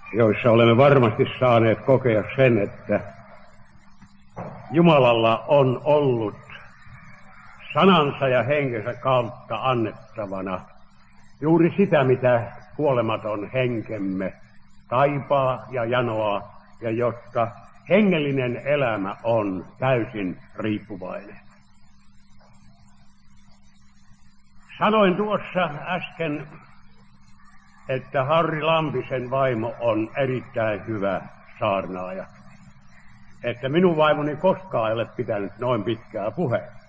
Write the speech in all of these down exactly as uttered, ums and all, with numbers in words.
joissa olemme varmasti saaneet kokea sen, että Jumalalla on ollut sanansa ja henkensä kautta annettavana juuri sitä, mitä kuolematon henkemme kaipaa ja janoaa, ja josta hengellinen elämä on täysin riippuvainen. Sanoin tuossa äsken, että Harri Lampisen vaimo on erittäin hyvä saarnaaja. Että minun vaimoni koskaan ei ole pitänyt noin pitkää puhetta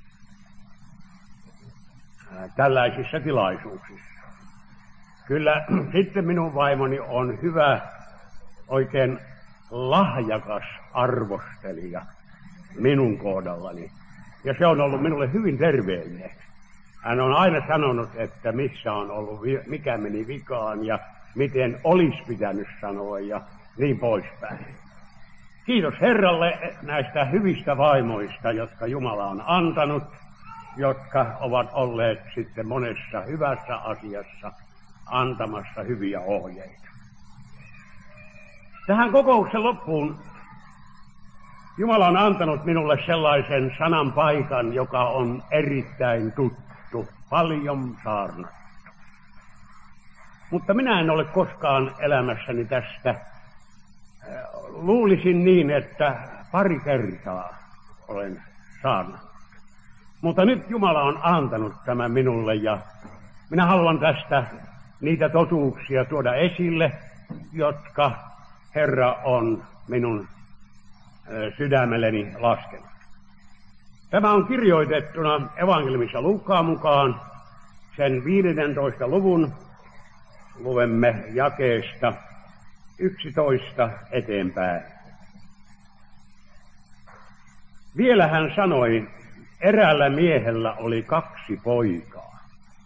tällaisissa tilaisuuksissa. Kyllä sitten minun vaimoni on hyvä, oikein lahjakas arvostelija minun kohdallani. Ja se on ollut minulle hyvin terveellinen. Hän on aina sanonut, että missä on ollut, mikä meni vikaan ja miten olisi pitänyt sanoa ja niin poispäin. Kiitos Herralle näistä hyvistä vaimoista, jotka Jumala on antanut, jotka ovat olleet sitten monessa hyvässä asiassa antamassa hyviä ohjeita. Tähän kokouksen loppuun Jumala on antanut minulle sellaisen sanan paikan, joka on erittäin tuttu, paljon saarnattu. Mutta minä en ole koskaan elämässäni tästä. Luulisin niin, että pari kertaa olen saarnannut. Mutta nyt Jumala on antanut tämän minulle ja minä haluan tästä niitä totuuksia tuoda esille, jotka Herra on minun sydämelleni laskenut. Tämä on kirjoitettuna evankeliumissa Luukkaan mukaan sen viidentoista luvun, luvemme jakeesta yksitoista eteenpäin. Vielä hän sanoi, eräällä miehellä oli kaksi poikaa.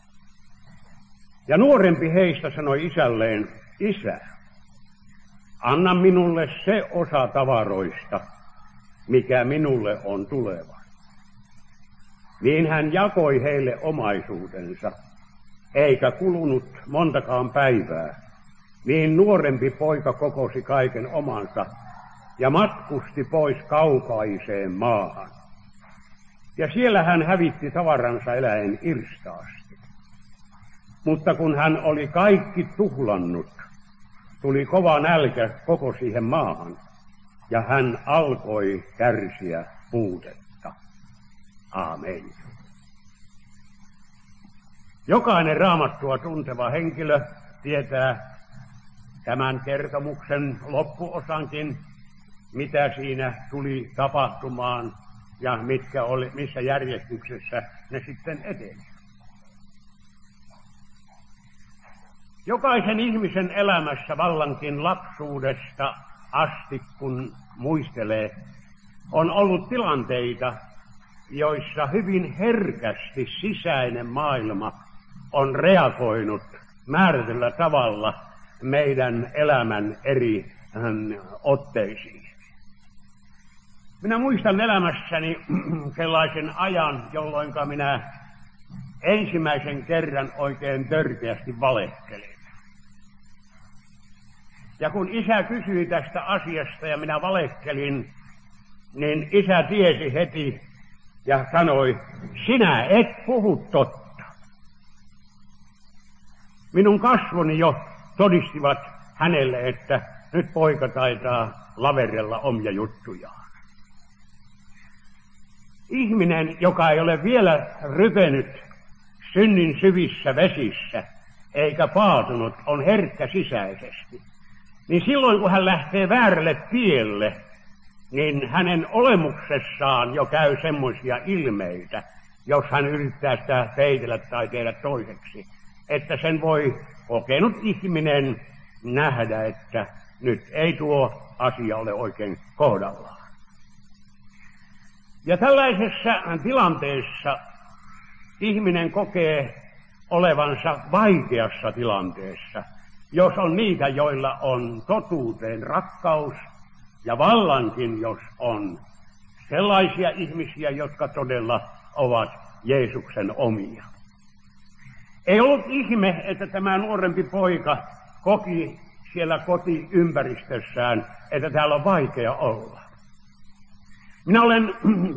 Ja nuorempi heistä sanoi isälleen, isä, anna minulle se osa tavaroista, mikä minulle on tuleva. Niin hän jakoi heille omaisuutensa, eikä kulunut montakaan päivää. Niin nuorempi poika kokosi kaiken omansa ja matkusti pois kaukaiseen maahan. Ja siellä hän hävitti tavaransa eläen irstaasti. Mutta kun hän oli kaikki tuhlannut, tuli kova nälkä koko siihen maahan, ja hän alkoi kärsiä puutetta. Aamen. Jokainen Raamattua tunteva henkilö tietää tämän kertomuksen loppuosankin, mitä siinä tuli tapahtumaan ja mitkä oli, missä järjestyksessä ne sitten eteni. Jokaisen ihmisen elämässä vallankin lapsuudesta asti, kun muistelee, on ollut tilanteita, joissa hyvin herkästi sisäinen maailma on reagoinut määrätyllä tavalla meidän elämän eri otteisiin. Minä muistan elämässäni sellaisen ajan, jolloin minä ensimmäisen kerran oikein törkeästi valehtelin. Ja kun isä kysyi tästä asiasta ja minä valehtelin, niin isä tiesi heti ja sanoi, sinä et puhu totta. Minun kasvoni jo todistivat hänelle, että nyt poika taitaa laverella omia juttujaan. Ihminen, joka ei ole vielä rypenyt synnin syvissä vesissä eikä paatunut, on herkkä sisäisesti. Niin silloin kun hän lähtee väärälle tielle, niin hänen olemuksessaan jo käy semmoisia ilmeitä, jos hän yrittää sitä peitellä tai tehdä toiseksi, että sen voi kokenut ihminen nähdä, että nyt ei tuo asia ole oikein kohdallaan. Ja tällaisessa tilanteessa ihminen kokee olevansa vaikeassa tilanteessa, jos on niitä, joilla on totuuteen rakkaus, ja vallankin, jos on sellaisia ihmisiä, jotka todella ovat Jeesuksen omia. Ei ollut ihme, että tämä nuorempi poika koki siellä kotiympäristössään, että täällä on vaikea olla. Minä olen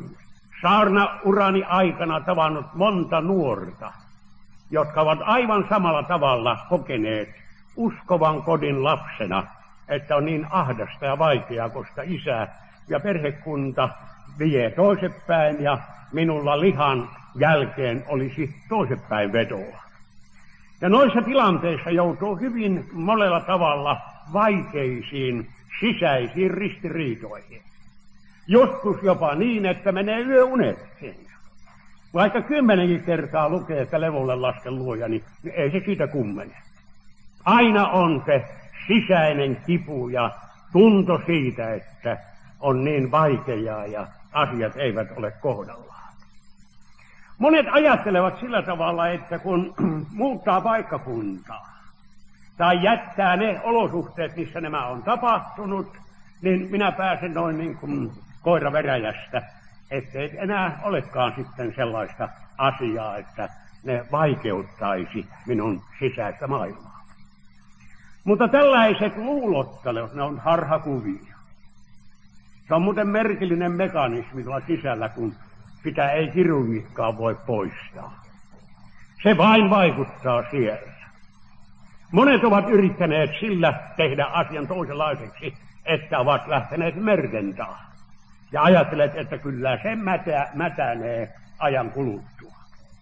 saarnaurani aikana tavannut monta nuorta, jotka ovat aivan samalla tavalla kokeneet uskovan kodin lapsena, että on niin ahdasta ja vaikeaa, koska isä ja perhekunta vie toisepäin ja minulla lihan jälkeen olisi toisepäin vetoa. Ja noissa tilanteissa joutuu hyvin monella tavalla vaikeisiin sisäisiin ristiriitoihin. Joskus jopa niin, että menee yöunetkin. Vaikka kymmenenkin kertaa lukee, että levolle lasken luoja, niin ei se siitä kummene. Aina on se sisäinen kipu ja tunto siitä, että on niin vaikeaa ja asiat eivät ole kohdallaan. Monet ajattelevat sillä tavalla, että kun muuttaa paikkakuntaa tai jättää ne olosuhteet, missä nämä on tapahtunut, niin minä pääsen noin niin kuin koira veräjästä, ettei enää olekaan sitten sellaista asiaa, että ne vaikeuttaisi minun sisäistä maailmaa. Mutta tällaiset luulottelut, ne on harhakuvia. Se on muuten merkillinen mekanismi tuolla sisällä, kun sitä ei kirurgitkaan voi poistaa. Se vain vaikuttaa siellä. Monet ovat yrittäneet sillä tehdä asian toisenlaiseksi, että ovat lähteneet merkentaan. Ja ajattelet, että kyllä se mätä, mätänee ajan kuluttua.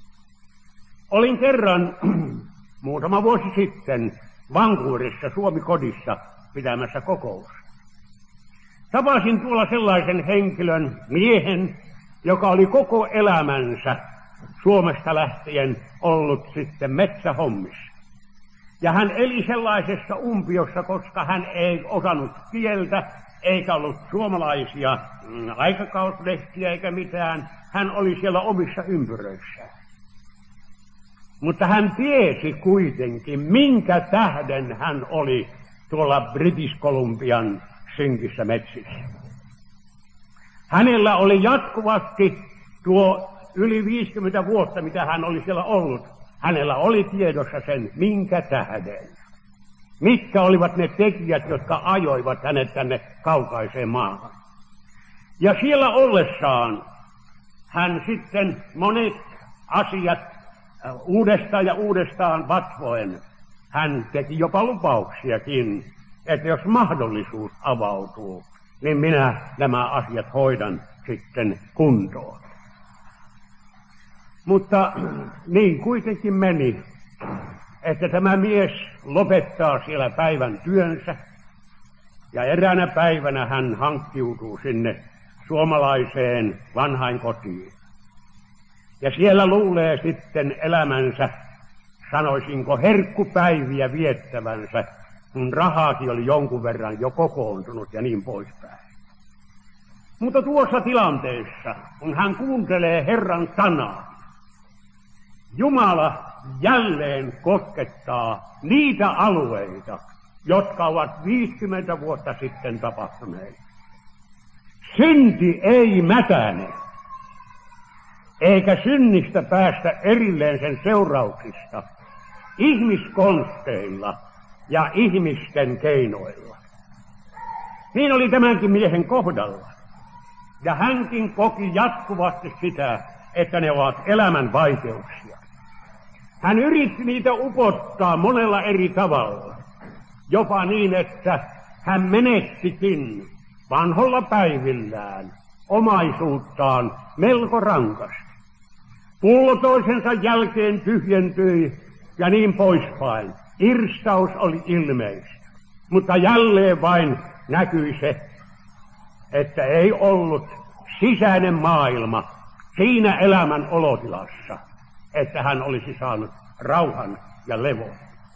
Olin kerran muutama vuosi sitten Vancouverissa Suomi-kodissa pitämässä kokousta. Tapasin tuolla sellaisen henkilön, miehen, joka oli koko elämänsä Suomesta lähtien ollut sitten metsähommissa. Ja hän eli sellaisessa umpiossa, koska hän ei osannut kieltä, eikä ollut suomalaisia mm, aikakauslehtiä eikä mitään. Hän oli siellä omissa ympyröissään. Mutta hän tiesi kuitenkin, minkä tähden hän oli tuolla British Columbian synkissä metsissä. Hänellä oli jatkuvasti tuo yli viisikymmentä vuotta, mitä hän oli siellä ollut. Hänellä oli tiedossa sen, minkä tähden. Mitkä olivat ne tekijät, jotka ajoivat hänet tänne kaukaiseen maahan. Ja siellä ollessaan hän sitten monet asiat uudestaan ja uudestaan vatvoen, hän teki jopa lupauksiakin, että jos mahdollisuus avautuu, niin minä nämä asiat hoidan sitten kuntoon. Mutta niin kuitenkin meni, että tämä mies lopettaa siellä päivän työnsä, ja eräänä päivänä hän hankkiutuu sinne suomalaiseen vanhainkotiin. Ja siellä luulee sitten elämänsä, sanoisinko, herkkupäiviä viettävänsä, kun rahaakin oli jonkun verran jo kokoontunut ja niin poispäin. Mutta tuossa tilanteessa, kun hän kuuntelee Herran sanaa, Jumala jälleen koskettaa niitä alueita, jotka ovat viisikymmentä vuotta sitten tapahtuneet. Synti ei mätäne, eikä synnistä päästä erilleen sen seurauksista ihmiskonsteilla ja ihmisten keinoilla. Niin oli tämänkin miehen kohdalla. Ja hänkin koki jatkuvasti sitä, että ne ovat elämän vaikeuksia. Hän yritti niitä upottaa monella eri tavalla. Jopa niin, että hän menettikin vanholla päivillään omaisuuttaan melko rankasti. Pullo toisensa jälkeen tyhjentyi ja niin poispäin. Irstaus oli ilmeistä, mutta jälleen vain näkyi se, että ei ollut sisäinen maailma siinä elämän olotilassa, että hän olisi saanut rauhan ja levon.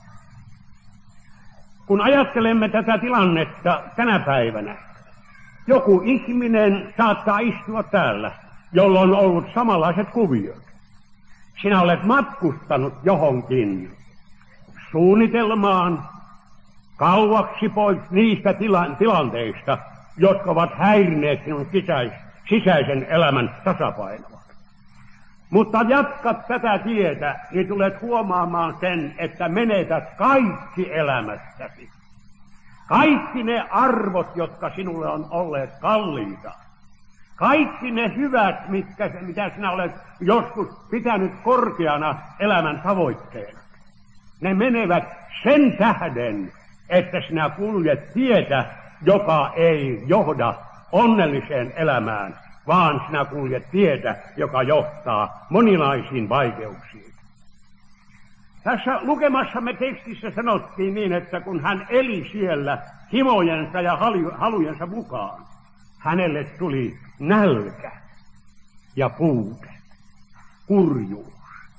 Kun ajattelemme tätä tilannetta tänä päivänä, joku ihminen saattaa istua täällä, jolla on ollut samanlaiset kuviot. Sinä olet matkustanut johonkin suunnitelmaan kauaksi pois niistä tila- tilanteista, jotka ovat häirineet sinun sisäis- sisäisen elämän tasapainoa. Mutta jatkat tätä tietä, niin tulet huomaamaan sen, että menetät kaikki elämästäsi. Kaikki ne arvot, jotka sinulle on olleet kalliita, kaikki ne hyvät, mitkä, mitä sinä olet joskus pitänyt korkeana elämän tavoitteena, ne menevät sen tähden, että sinä kuljet tietä, joka ei johda onnelliseen elämään, vaan sinä kuljet tietä, joka johtaa moninaisiin vaikeuksiin. Tässä lukemassamme tekstissä sanottiin niin, että kun hän eli siellä himojensa ja halujensa mukaan, hänelle tuli nälkä ja puute, kurjuus.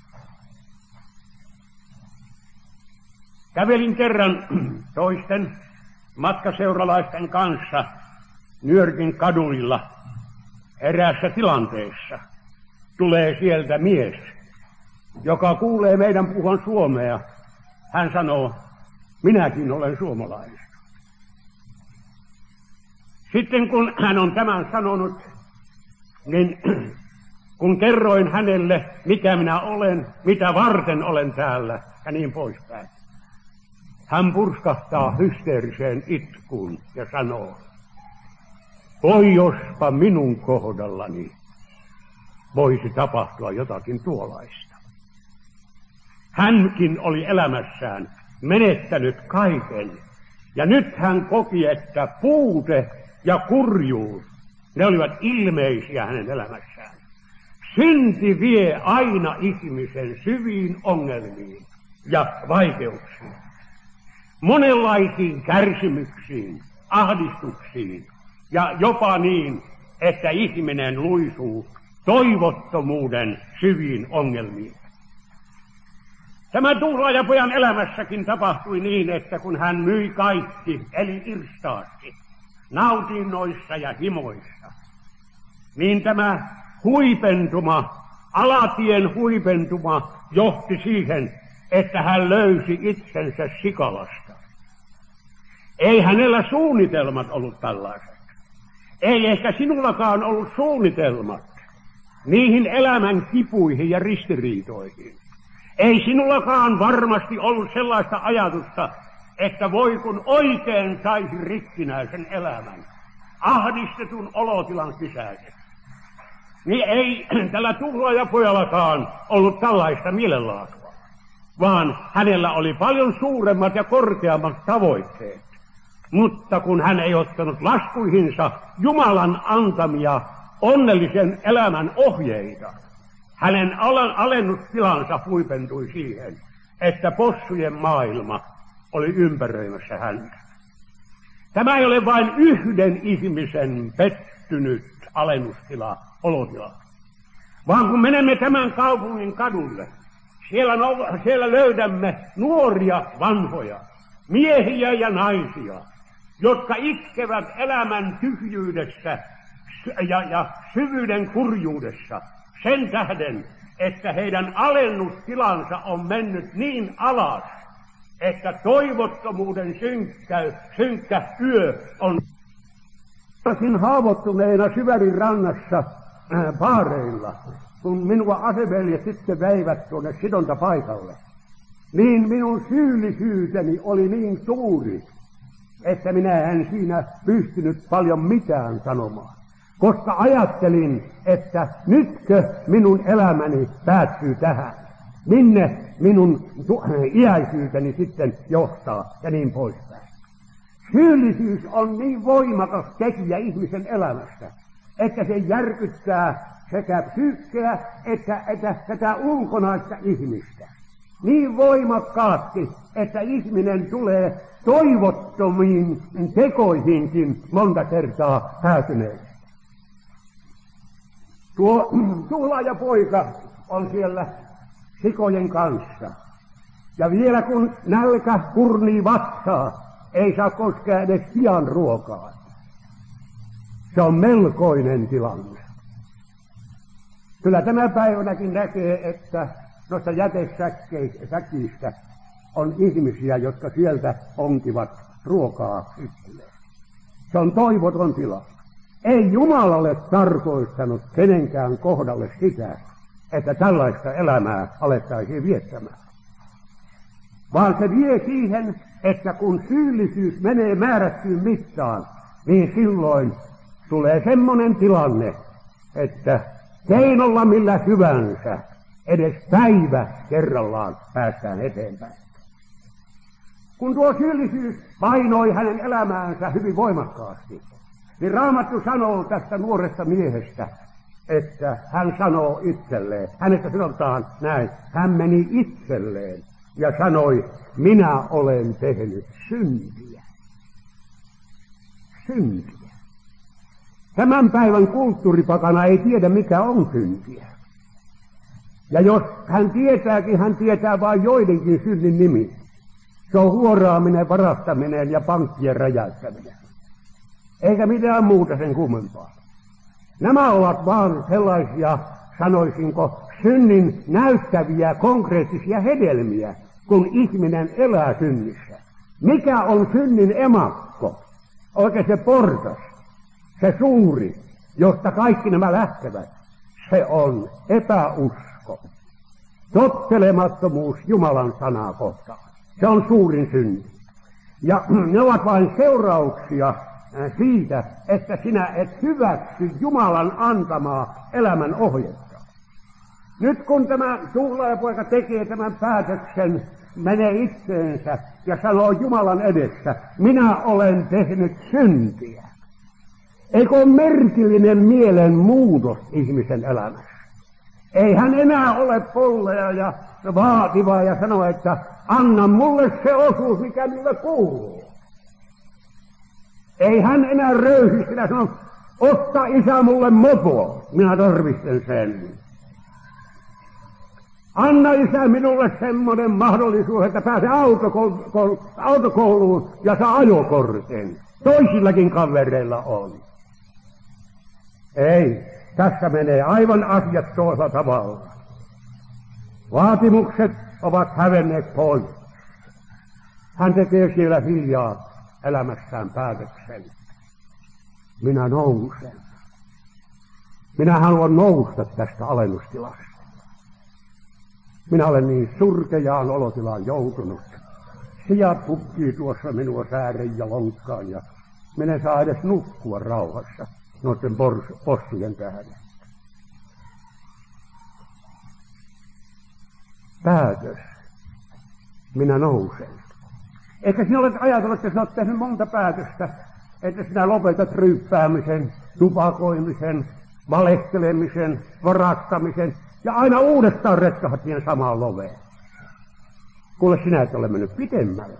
Kävelin kerran toisten matkaseuralaisten kanssa New Yorkin kaduilla. Eräässä tilanteessa tulee sieltä mies, joka kuulee meidän puhun suomea. Hän sanoo, minäkin olen suomalainen. Sitten kun hän on tämän sanonut, niin kun kerroin hänelle, mikä minä olen, mitä varten olen täällä ja niin poispäin, hän purskahtaa hysteeriseen itkuun ja sanoo, oi jospa minun kohdallani voisi tapahtua jotakin tuollaista. Hänkin oli elämässään menettänyt kaiken, ja nyt hän koki, että puute ja kurjuus, ne olivat ilmeisiä hänen elämässään. Synti vie aina ihmisen syviin ongelmiin ja vaikeuksiin, monenlaisiin kärsimyksiin, ahdistuksiin ja jopa niin, että ihminen luisuu toivottomuuden syviin ongelmiin. Tämä tuhlaajapojan elämässäkin tapahtui niin, että kun hän myi kaikki, eli irstaasti, nautinnoissa ja himoissa, niin tämä huipentuma, alatien huipentuma johti siihen, että hän löysi itsensä Sikalasta. Ei hänellä suunnitelmat ollut tällaiset. Ei ehkä sinullakaan ollut suunnitelmat niihin elämän kipuihin ja ristiriitoihin. Ei sinullakaan varmasti ollut sellaista ajatusta, että voi kun oikein saisi rikkinäisen elämän, ahdistetun olotilan sisäisen. Niin ei tällä tuhlaajapojallakaan ollut tällaista mielenlaatua, vaan hänellä oli paljon suuremmat ja korkeammat tavoitteet. Mutta kun hän ei ottanut laskuihinsa Jumalan antamia onnellisen elämän ohjeita, hänen alennustilansa huipentui siihen, että possujen maailma oli ympäröimässä häntä. Tämä ei ole vain yhden ihmisen pettynyt alennustila, olotila, vaan kun menemme tämän kaupungin kadulle, siellä, no, siellä löydämme nuoria vanhoja, miehiä ja naisia, jotka itkevät elämän tyhjyydessä ja, ja syvyyden kurjuudessa sen tähden, että heidän alennustilansa on mennyt niin alas, että toivottomuuden synkkä, synkkä yö on haavoittuneena Syvärin rannassa äh, baareilla, kun minua aseveljet sitten veivät tuonne sidontapaikalle, niin minun syyllisyyteni oli niin suuri, että minä en siinä pystynyt paljon mitään sanomaan. Koska ajattelin, että nytkö minun elämäni päättyy tähän, minne minun iäisyyteni sitten johtaa ja niin poispäin. Syyllisyys on niin voimakas tekijä ihmisen elämässä, että se järkyttää sekä psyykkeä että, että tätä ulkonaista ihmistä. Niin voimakkaasti, että ihminen tulee toivottomiin tekoihinkin monta kertaa päätyneeksi. Tuo tuhlaajapoika on siellä sikojen kanssa. Ja vielä kun nälkä kurnii vatsaa, ei saa koskea edes sian ruokaa. Se on melkoinen tilanne. Kyllä tänä päivänäkin näkee, että noista jätesäkistä on ihmisiä, jotka sieltä onkivat ruokaa itselleen. Se on toivoton tila. Ei Jumalalle tarkoittanut kenenkään kohdalle sitä, että tällaista elämää alettaisiin viettämään. vaan se vie siihen, että kun syyllisyys menee määrättyyn mittaan, niin silloin tulee semmoinen tilanne, että keinolla millä hyvänsä edes päivä kerrallaan päästään eteenpäin. Kun tuo syyllisyys painoi hänen elämäänsä hyvin voimakkaasti, niin Raamattu sanoo tästä nuoresta miehestä, että hän sanoo itselleen, hänestä sanotaan näin, hän meni itselleen ja sanoi, minä olen tehnyt syntiä. Syntiä. Tämän päivän kulttuuripakana ei tiedä, mikä on syntiä. Ja jos hän tietääkin, hän tietää vain joidenkin synnin nimi. Se on huoraaminen, varastaminen ja pankkien räjäyttäminen. Eikä mitään muuta sen kummempaa. Nämä ovat vaan sellaisia, sanoisinko, synnin näyttäviä konkreettisia hedelmiä, kun ihminen elää synnissä. Mikä on synnin emakko? Oikein se portas, se suuri, josta kaikki nämä lähtevät. Se on epäusko, tottelemattomuus Jumalan sanaa kohtaan. Se on suurin synti. Ja ne ovat vain seurauksia siitä, että sinä et hyväksy Jumalan antamaa elämän ohjetta. Nyt kun tämä tuhlaajapoika tekee tämän päätöksen, menee itseensä ja sanoo Jumalan edessä, minä olen tehnyt syntiä. Eikö ole merkillinen mielen muutos ihmisen elämässä? Ei hän enää ole pollea ja vaativa ja sano, että anna mulle se osuus, mikä minulle kuuluu. Ei hän enää röyhi sitä sano, otta isä mulle mopo, minä tarvitsen sen. Anna isä minulle semmoinen mahdollisuus, että pääsee autokouluun, autokouluun ja saa ajokortin. Toisillakin kavereilla on. Ei, tässä menee aivan asiat toisella tavalla. Vaatimukset ovat hävenneet pois. Hän tekee siellä hiljaa elämässään päätöksen. Minä nousen. Minä haluan nousta tästä alennustilasta. Minä olen niin surkeaan olotilaan joutunut. Sijat pukkii tuossa minua säären ja lonkkaan ja minä en saa edes nukkua rauhassa noiden possujen tähden. Päätös. Minä nousen. Ehkä sinä olet ajatellut, että sinä olet tehnyt monta päätöstä, että sinä lopetat ryyppäämisen, tupakoimisen, valehtelemisen, varastamisen ja aina uudestaan retkahat siihen samaan loveen. Kuule, sinä et ole mennyt pitemmälle.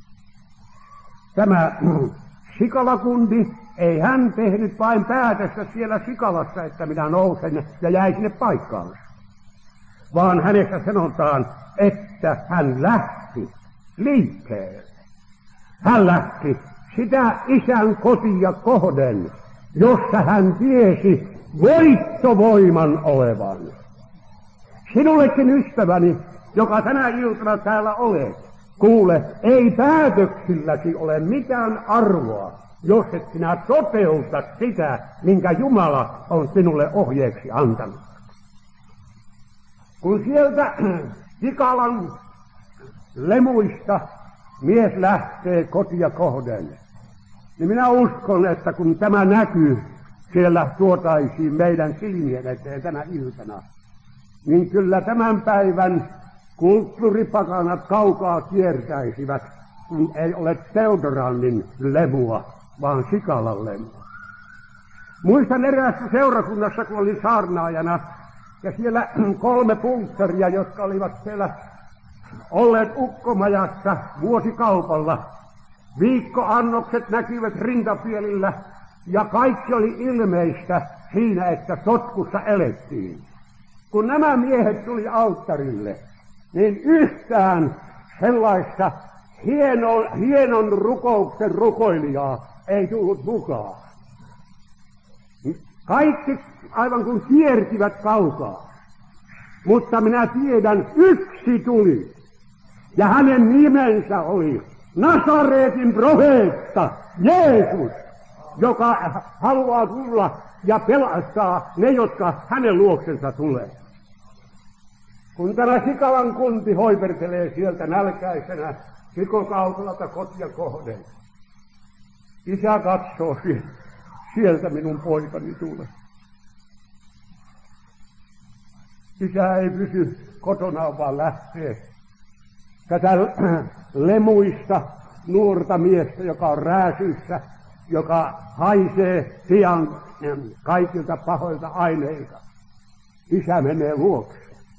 Tämä Sikalakundi, ei hän tehnyt vain päätöstä siellä Sikalassa, että minä nousen ja jäi sinne paikkaansa. Vaan hänestä sanotaan, että hän lähti liikkeelle. Hän lähti sitä isän kotia kohden, jossa hän tiesi voittovoiman olevan. Sinullekin ystäväni, joka tänä iltana täällä olet, kuule, ei päätöksilläsi ole mitään arvoa, jos et sinä toteuta sitä, minkä Jumala on sinulle ohjeeksi antanut. Kun sieltä Sikalan lemuista mies lähtee kotia kohden, niin minä uskon, että kun tämä näkyy siellä tuotaisiin meidän silmien eteen tänä iltana, niin kyllä tämän päivän kulttuuripakanat kaukaa kiertäisivät, kun ei ole Theodorannin lemua, vaan Sikalan lemua. Muistan eräässä seurakunnassa, kun olin saarnaajana, ja siellä kolme punkteria, jotka olivat siellä olleet ukkomajassa vuosikaupalla. Viikkoannokset näkyvät rintapielillä, ja kaikki oli ilmeistä siinä, että sotkussa elettiin. Kun nämä miehet tuli alttarille, niin yhtään sellaista hienon, hienon rukouksen rukoilijaa ei tullut mukaan. Kaikki aivan kuin kiertivät kaukaa. Mutta minä tiedän, yksi tuli. Ja hänen nimensä oli Nasaretin profeetta, Jeesus, joka haluaa tulla ja pelastaa ne, jotka hänen luoksensa tulee. kun tämä Sikalan kunti hoipertelee sieltä nälkäisenä sikokautolalta kotia kohden. Isä katsoo sieltä minun poikani tulee. Isä ei pysy kotona, vaan lähtee tätä lemuista nuorta miestä, joka on rääsyissä, joka haisee pian kaikilta pahoilta aineilta. Isä menee luokse.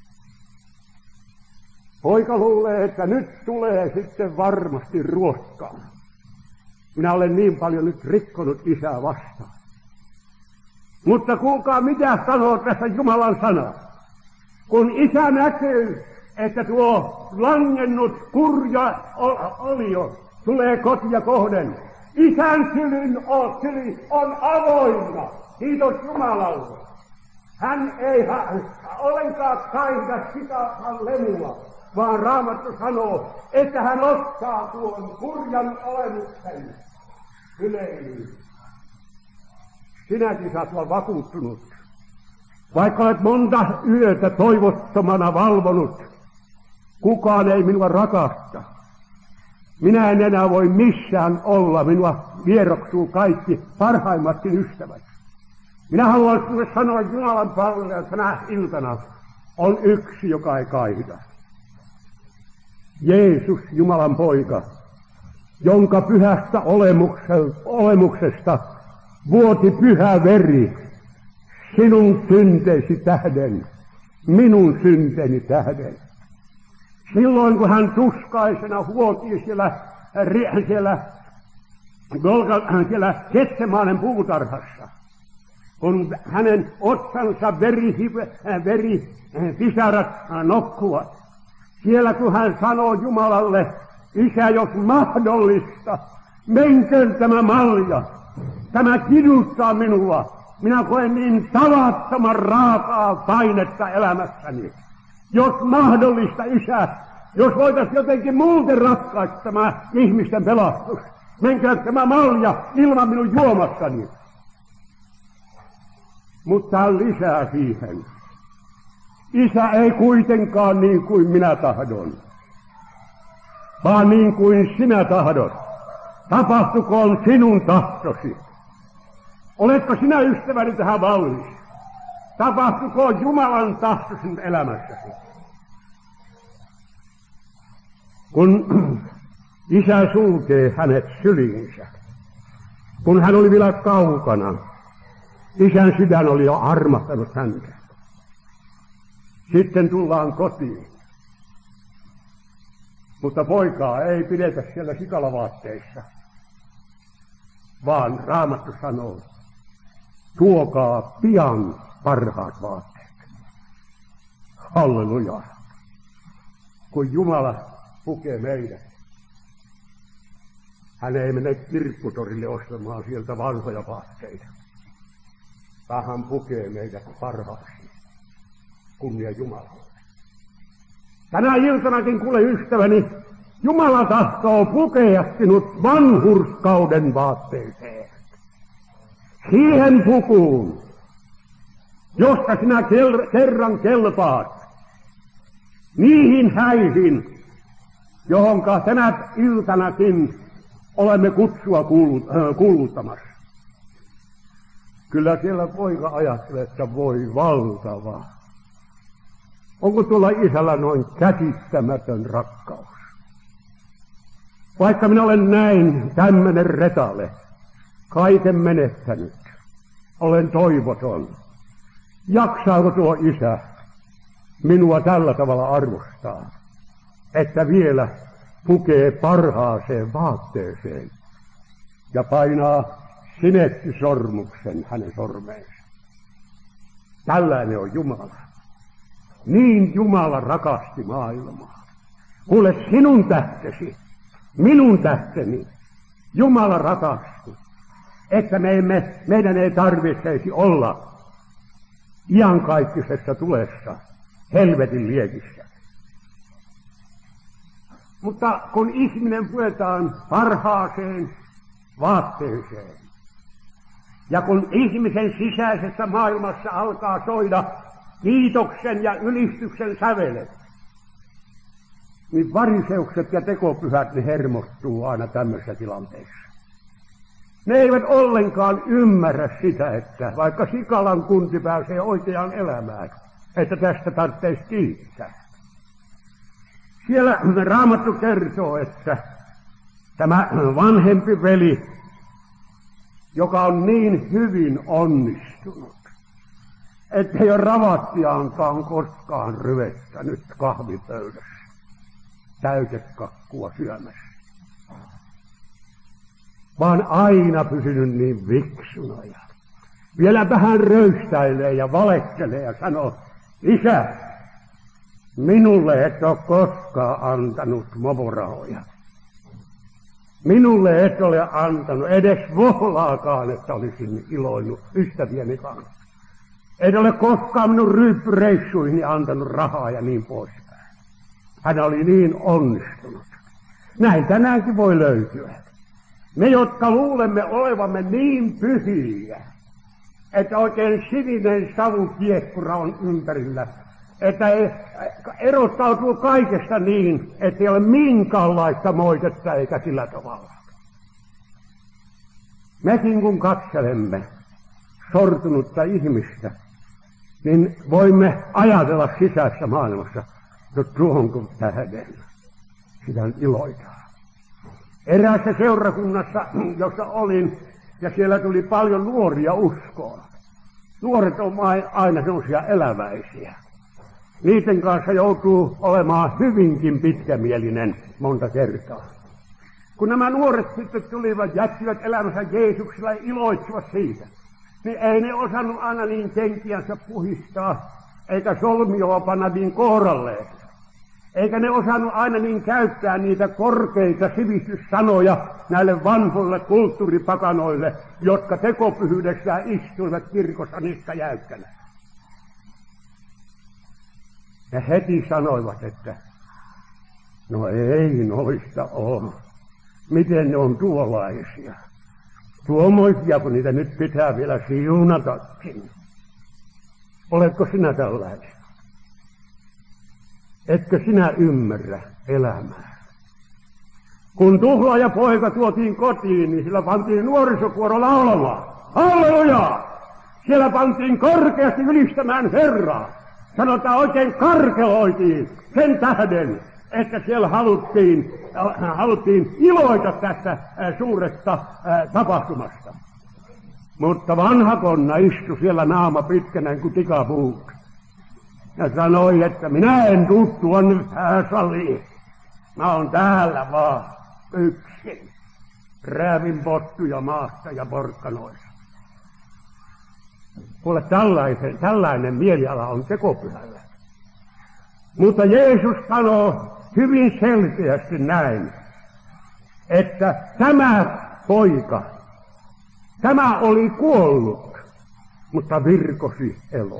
Poika luulee, että nyt tulee sitten varmasti ruoskaa. Minä olen niin paljon nyt rikkonut isää vastaan. Mutta kuulkaa, mitä sanoo tässä Jumalan sana. Kun isä näkyy, että tuo langennut kurja olio tulee kotia kohden, isän sylin on, syli on avoinna. Kiitos Jumalalle. Hän ei ha- ollenkaan kaihda sitä lemua, vaan Raamattu sanoo, että hän ottaa tuon kurjan olemuksen yleilyyn. Sinäkin saat olla vakuuttunut. Vaikka olet monta yötä toivottomana valvonut, kukaan ei minua rakasta. Minä en enää voi missään olla, minua vieroksuu kaikki parhaimmatkin ystävät. Minä haluan sinulle sanoa Jumalan palvelijan tänä iltana on yksi, joka ei kaihda. Jeesus, Jumalan poika, jonka pyhästä olemuksesta vuoti pyhä veri sinun synteesi tähden, minun synteni tähden. Silloin kun hän tuskaisena huoki siellä, siellä, siellä Getsemaanen puutarhassa, kun hänen otsansa veri, veri pisarat nokkuvat, siellä kun hän sanoo Jumalalle, Isä, jos mahdollista, menköön tämä malja, tämä kiduttaa minua, minä koen niin tavattoman raakaa painetta elämässäni. Jos mahdollista, Isä, jos voitaisiin jotenkin muuten ratkaista tämä ihmisten pelastus, menköön tämä malja ilman minun juomassani. Mutta hän lisää siihen. Isä, ei kuitenkaan niin kuin minä tahdon, vaan niin kuin sinä tahdot. Tapahtukoon sinun tahtosi. Oletko sinä ystäväni tähän valmis? Tapahtukoon Jumalan tahto sinun elämässäsi. Kun isä sulkee hänet syliinsä, kun hän oli vielä kaukana, isän sydän oli jo armahtanut häntä. Sitten tullaan kotiin. Mutta poikaa ei pidetä siellä sikalavaatteissa, vaan Raamattu sanoo, tuokaa pian parhaat vaatteet. Halleluja. Kun Jumala pukee meidät, hän ei mene kirpputorille ostamaan sieltä vanhoja vaatteita, vaan hän pukee meidät parhaaksi. Kunnia Jumalalle. Tänä iltanakin, kuule ystäväni, Jumala tahtoo pukea sinut vanhurskauden vaatteeseen. Siihen pukuun, josta sinä kel- kerran kelpaat. Niihin häihin, johonka tänä iltanakin olemme kutsua kuulut, äh, kuuluttamassa. Kyllä siellä poika ajattelee, että voi valtava. Onko tuolla isällä noin käsittämätön rakkaus? Vaikka minä olen näin tämmöinen retale, kaiken menettänyt, olen toivoton. Jaksaako tuo isä minua tällä tavalla arvostaa, että vielä pukee parhaaseen vaatteeseen ja painaa sinettisormuksen hänen sormeensa? Tällainen on Jumala. Niin Jumala rakasti maailmaa. Kuule, sinun tähtesi, minun tähteni, Jumala rakasti, että me emme, meidän ei tarvitseisi olla iankaikkisessa tulessa, helvetin liekissä. Mutta kun ihminen puetaan parhaaseen vaatteeseen, ja kun ihmisen sisäisessä maailmassa alkaa soida kiitoksen ja ylistyksen sävelet, niin variseukset ja tekopyhät ne hermostuu aina tämmöisessä tilanteessa. Ne eivät ollenkaan ymmärrä sitä, että vaikka Sikalan kunti pääsee oikeaan elämään, että tästä tarvitsisi kiittää. Siellä Raamattu kertoo, että tämä vanhempi veli, joka on niin hyvin onnistunut, ettei ole ravattiaankaan koskaan ryvettänyt kahvipöydässä täytekakkua syömässä, vaan aina pysynyt niin viksuna ja vielä vähän röystäilee ja valehtelee ja sanoo, isä, minulle et ole koskaan antanut moporahoja. Minulle et ole antanut edes vohlaakaan, että olisin iloinut ystävieni kanssa. Et ole koskaan minun ryyppyreissuihini antanut rahaa ja niin poispäin. Hän oli niin onnistunut. Näin tänäänkin voi löytyä. Me, jotka luulemme olevamme niin pyhiä, että oikein sininen savukiekkura on ympärillä, että erottautuu kaikesta niin, että ei ole minkäänlaista moitetta eikä sillä tavalla. Mekin kun katselemme sortunutta ihmistä, niin voimme ajatella sisäisessä maailmassa, että tuohonko tähden sitä iloitaan. Eräässä seurakunnassa, jossa olin, ja siellä tuli paljon nuoria uskoon. Nuoret on aina sellaisia eläväisiä. Niiden kanssa joutuu olemaan hyvinkin pitkämielinen monta kertaa. Kun nämä nuoret sitten tulivat, jättivät elämänsä Jeesuksella ja iloittivat siitä, niin ei ne osannut aina niin kenkiänsä puhistaa, eikä solmioa panna niin kohdalleen. Eikä ne osannut aina niin käyttää niitä korkeita sivistyssanoja näille vanhoille kulttuuripakanoille, jotka tekopyhyydessä istuivat kirkossa niistä jäykkänä. Ja heti sanoivat, että no ei noista ole. Miten ne on tuollaisia? Tuommoisia, kun niitä nyt pitää vielä siunatakin. Oletko sinä tällainen? Etkö sinä ymmärrä elämää? Kun tuhlaaja poika tuotiin kotiin, niin sillä pantiin nuorisokuoro laulamaan. Halleluja! Siellä pantiin korkeasti ylistämään Herraa. Sanotaan oikein karkeloitiin sen tähden, että siellä haluttiin, äh, haluttiin iloita tästä äh, suuresta äh, tapahtumasta. Mutta vanha konna istui siellä naama pitkänä kuin tikapuut. Ja sanoi, että minä en tuu tuonne pääsaliin. Mä oon täällä vaan yksin. Räävin pottuja maasta ja porkkanoissa. Kuule, tällainen, tällainen mieliala on tekopyhällä. Mutta Jeesus sanoo hyvin selkeästi näin, että tämä poika, tämä oli kuollut, mutta virkosi elo.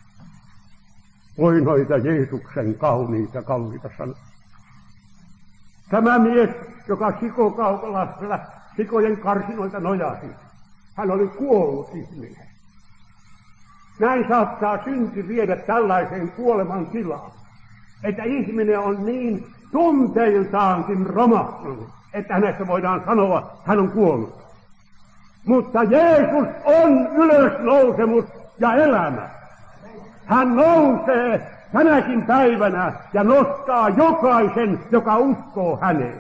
Voi noita Jeesuksen kauniita, kauniita sanoja. Tämä mies, joka sikokaukalassa sikojen karsinoilta nojasi, hän oli kuollut ihminen. Näin saattaa synti viedä tällaiseen kuoleman tilaan, että ihminen on niin tunteiltaankin romahtunut, että hänestä voidaan sanoa, että hän on kuollut. Mutta Jeesus on ylösnousemus ja elämä. Hän nousee tänäkin päivänä ja nostaa jokaisen, joka uskoo häneen.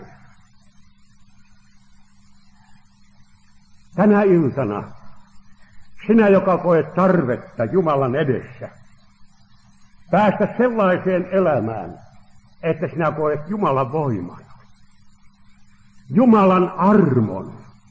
Tänä iltana sinä, joka koet tarvetta Jumalan edessä, päästä sellaiseen elämään, että sinä koet Jumalan voiman, Jumalan armon,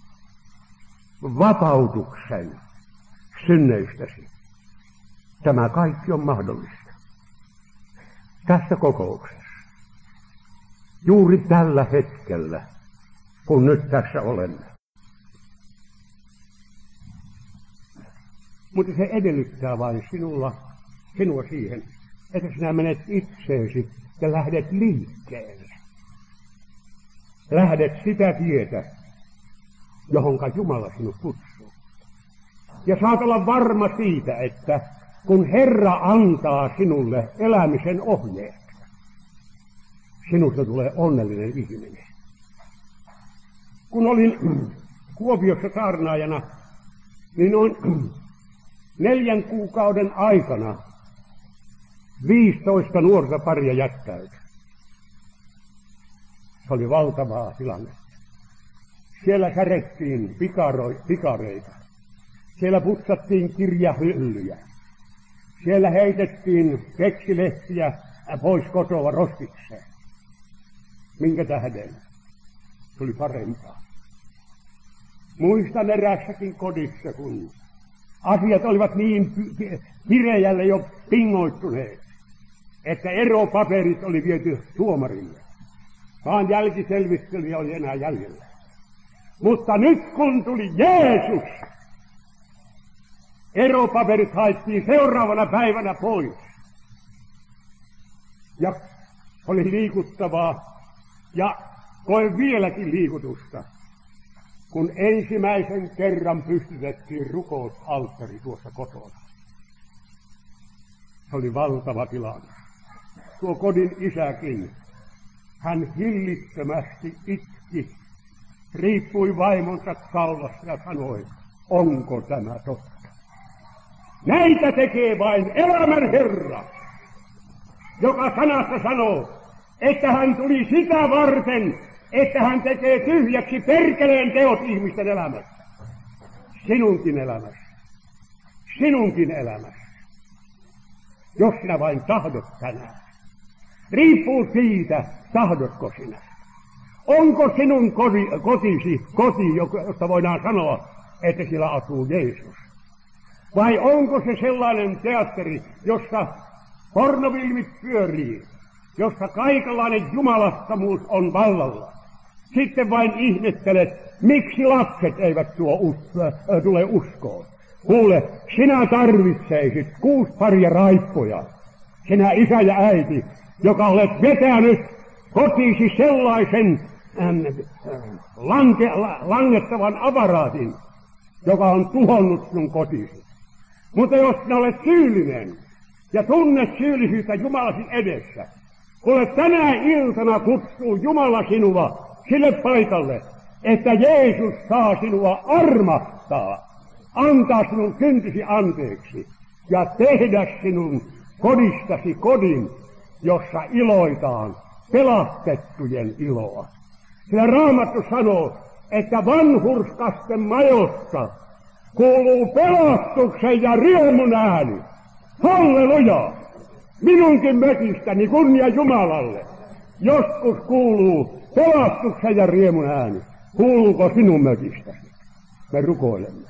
vapautuksen synneistäsi. Tämä kaikki on mahdollista. Tässä kokouksessa. Juuri tällä hetkellä, kun nyt tässä olemme. Mutta se edellyttää vain sinulla, sinua siihen, että sinä menet itseesi ja lähdet liikkeelle. Lähdet sitä tietä, johonka Jumala sinut kutsuu. Ja saat olla varma siitä, että kun Herra antaa sinulle elämisen ohjeet, sinusta tulee onnellinen ihminen. Kun olin Kuopiossa saarnaajana, niin noin neljän kuukauden aikana viisitoista nuorta paria jättäytyi. Se oli valtavaa tilannetta. Siellä kärettiin pikaro- pikareita. Siellä putsattiin kirjahyllyjä. Siellä heitettiin keksilehtiä pois kotoa roskikseen. Minkä tähden? Se oli parempaa. Muistan erässäkin kodissa, kun asiat olivat niin vireälle jo pingoittuneet, että eropaperit oli viety tuomarille. Vaan jälkiselvittelyjä oli enää jäljellä. Mutta nyt kun tuli Jeesus, eropaperit haettiin seuraavana päivänä pois. Ja oli liikuttavaa, ja koen vieläkin liikutusta, kun ensimmäisen kerran pystytettiin rukousalttari tuossa kotona. Se oli valtava tilanne. Tuo kodin isäkin, hän hillittömästi itki, riippui vaimonsa kaulassa ja sanoi, onko tämä totta. Näitä tekee vain elämän Herra, joka sanassa sanoo, että hän tuli sitä varten, että hän tekee tyhjäksi perkeleen teot ihmisten elämässä. Sinunkin elämässä. Sinunkin elämässä. Jos sinä vain tahdot tänään. Riippuu siitä, tahdotko sinä. Onko sinun koti, kotisi koti, josta voidaan sanoa, että siellä asuu Jeesus? Vai onko se sellainen teatteri, jossa pornofilmit pyörii, jossa kaikenlainen jumalattomuus on vallalla? Sitten vain ihmettelet, miksi lapset eivät tuo us- äh, tule uskoon. Kuule, sinä tarvitseisit kuusi paria raippoja, sinä isä ja äiti, joka olet vetänyt kotisi sellaisen ähm, lanke, la, langettavan aparaatin, joka on tuhonnut sinun kotisi. Mutta jos sinä olet syyllinen ja tunnet syyllisyyttä Jumalasi edessä, kuule tänä iltana kutsuu Jumala sinua sille paikalle, että Jeesus saa sinua armahtaa, antaa sinun syntisi anteeksi ja tehdä sinun kodistasi kodin, jossa iloitaan pelastettujen iloa. Sillä Raamattu sanoo, että vanhurskasten majosta kuuluu pelastuksen ja riemun ääni. Halleluja! Minunkin mökistäni kunnia Jumalalle. Joskus kuuluu pelastuksen ja riemun ääni. Kuuluuko sinun mökistäsi? Me rukoilemme.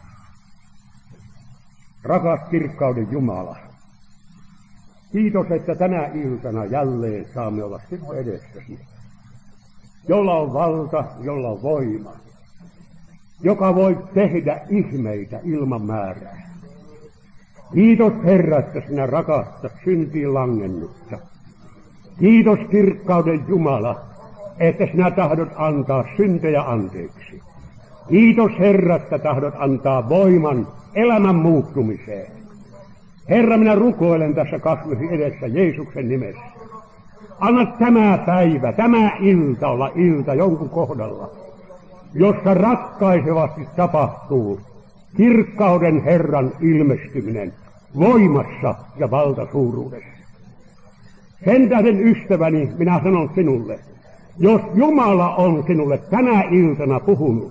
Rakas kirkkauden Jumala, kiitos, että tänä iltana jälleen saamme olla sinun edessäsi, jolla on valta, jolla on voima, joka voi tehdä ihmeitä ilman määrää. Kiitos Herra, että sinä rakastat syntiin langennutta. Kiitos kirkkauden Jumala, että sinä tahdot antaa syntejä anteeksi. Kiitos Herra, että tahdot antaa voiman elämän muuttumiseen. Herra, minä rukoilen tässä kasvosi edessä Jeesuksen nimessä. Anna tämä päivä, tämä ilta olla ilta jonkun kohdalla, jossa ratkaisevasti tapahtuu kirkkauden Herran ilmestyminen voimassa ja valtasuuruudessa. Sen tähden ystäväni minä sanon sinulle, jos Jumala on sinulle tänä iltana puhunut,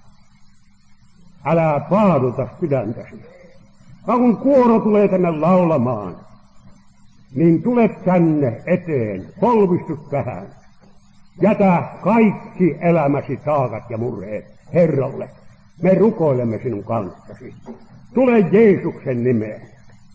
älä paaduta sydäntäsi. Vaan kun kuoro tulee tänne laulamaan, niin tule tänne eteen, polvistut tähän. Jätä kaikki elämäsi taakat ja murheet Herralle. Me rukoilemme sinun kanssasi. Tule Jeesuksen nimeen.